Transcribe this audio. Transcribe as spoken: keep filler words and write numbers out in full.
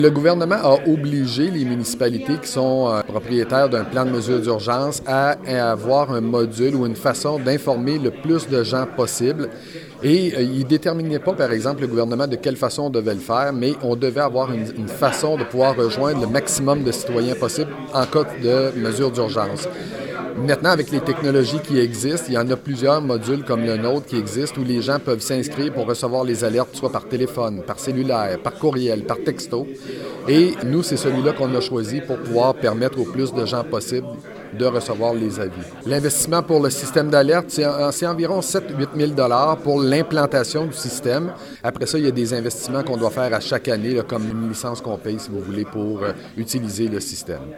Le gouvernement a obligé les municipalités qui sont euh, propriétaires d'un plan de mesure d'urgence à, à avoir un module ou une façon d'informer le plus de gens possible. Et euh, il ne déterminait pas, par exemple, le gouvernement de quelle façon on devait le faire, mais on devait avoir une, une façon de pouvoir rejoindre le maximum de citoyens possible en cas de mesure d'urgence. Maintenant, avec les technologies qui existent, il y en a plusieurs modules comme le nôtre qui existent où les gens peuvent s'inscrire pour recevoir les alertes, soit par téléphone, par cellulaire, par courriel, par texto. Et nous, c'est celui-là qu'on a choisi pour pouvoir permettre au plus de gens possible de recevoir les avis. L'investissement pour le système d'alerte, c'est, c'est environ sept à huit mille dollars pour l'implantation du système. Après ça, il y a des investissements qu'on doit faire à chaque année, là, comme une licence qu'on paye, si vous voulez, pour euh, utiliser le système.